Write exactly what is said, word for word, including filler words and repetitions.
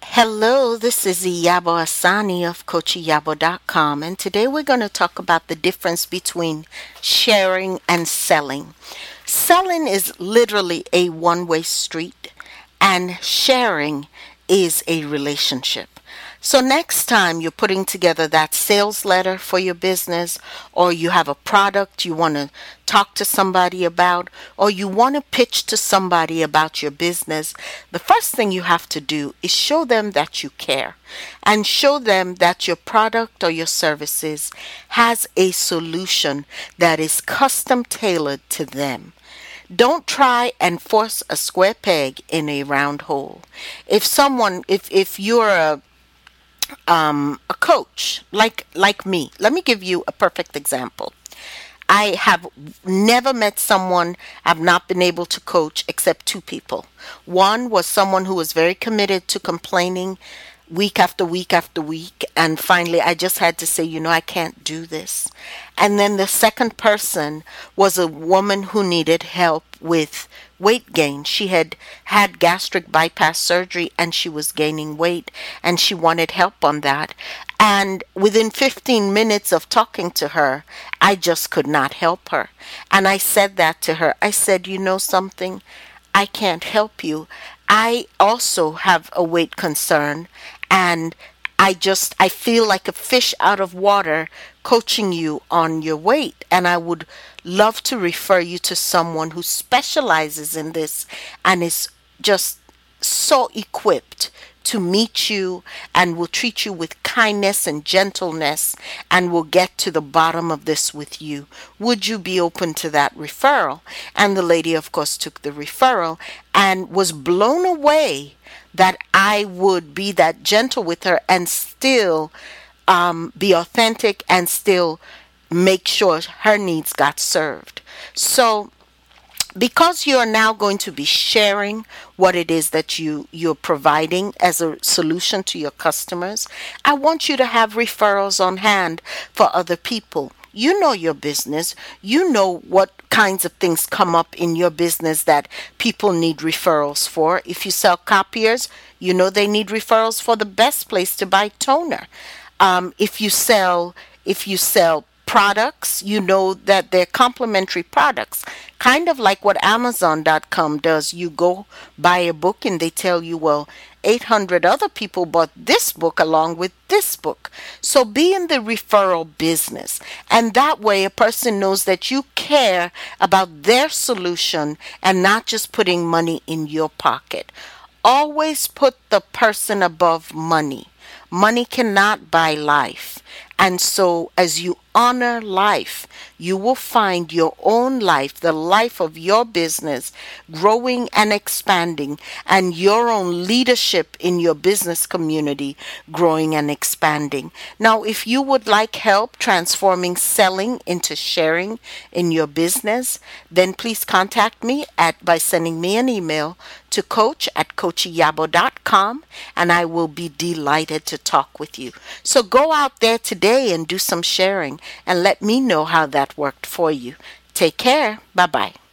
Hello, this is Iyabo Asani of Coach Iyabo dot com, and today we're going to talk about the difference between sharing and selling. Selling is literally a one-way street, and sharing is a relationship. So next time you're putting together that sales letter for your business, or you have a product you want to talk to somebody about, or you want to pitch to somebody about your business, the first thing you have to do is show them that you care and show them that your product or your services has a solution that is custom tailored to them. Don't try and force a square peg in a round hole. If someone, if, if you're a um, a coach like like me. Let me give you a perfect example. I have never met someone I've not been able to coach except two people. One was someone who was very committed to complaining week after week after week, and finally I just had to say, you know, I can't do this. And then the second person was a woman who needed help with weight gain. She had had gastric bypass surgery and she was gaining weight, and she wanted help on that. And within fifteen minutes of talking to her, I just could not help her. And I said that to her. I said, you know something? I can't help you. I also have a weight concern, and I just, I feel like a fish out of water coaching you on your weight. And I would love to refer you to someone who specializes in this and is just so equipped to meet you and will treat you with kindness and gentleness and will get to the bottom of this with you. Would you be open to that referral? And the lady, of course, took the referral and was blown away that I would be that gentle with her and still um, be authentic and still make sure her needs got served. So because you are now going to be sharing what it is that you, you're providing as a solution to your customers, I want you to have referrals on hand for other people. You know your business. You know what kinds of things come up in your business that people need referrals for. If you sell copiers, you know they need referrals for the best place to buy toner. Um, if you sell, if you sell products, you know that they're complementary products, kind of like what Amazon dot com does. You go buy a book and they tell you, well, eight hundred other people bought this book along with this book. So be in the referral business, and that way a person knows that you care about their solution and not just putting money in your pocket. Always put the person above money. Money cannot buy life. And so as you honor life, you will find your own life, the life of your business, growing and expanding, and your own leadership in your business community growing and expanding. Now, if you would like help transforming selling into sharing in your business, then please contact me at by sending me an email to coach at coach iyabo dot com, and I will be delighted to talk with you. So go out there today and do some sharing and let me know how that worked for you. Take care. Bye-bye.